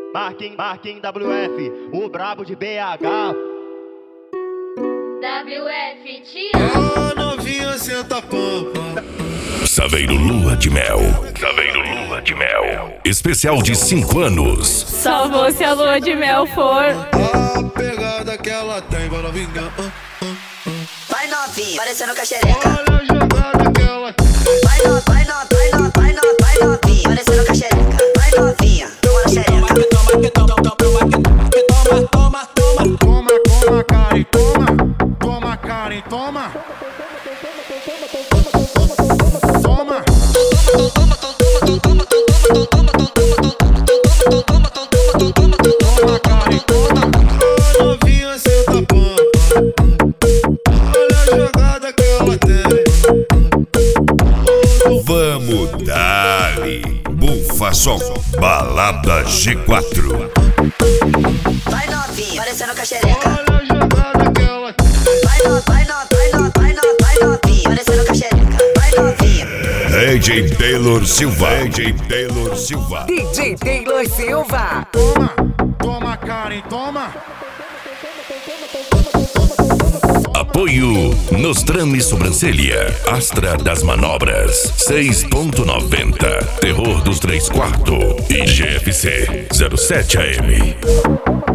Marquinhos WF, o brabo de BH. WF, tira. Ô, novinha, senta pampa. Saveiro Lua de Mel. Saveiro Lua de Mel. Especial de 5 anos. Só vou se a lua de mel for. A pegada que ela tem, vai novinha. Vai novinha, parecendo caxereca. Olha a jogada que ela tem. Vai novinha, parecendo caxereca. Vai novinha, toma na xereca. Toma, Karen, toma. Toma, Karen, toma. Toma. Toma, Karen, toma. Ô, novinha, senta pampa. Olha a jogada que ela tem. Vamos dali. Bufa Som, Balada G4. Vai novinha, parecendo caxereca. Olha a jogada que ela tem. Vai novinha, parecendo caxereca. Vai novinha. DJ Taylor Silva. DJ Taylor Silva. DJ Taylor Silva. Toma, Karen, toma. Apoio Nostrame e Sobrancelha, Astra das Manobras, 6.90, Terror dos 3/4 e GFC 07 AM.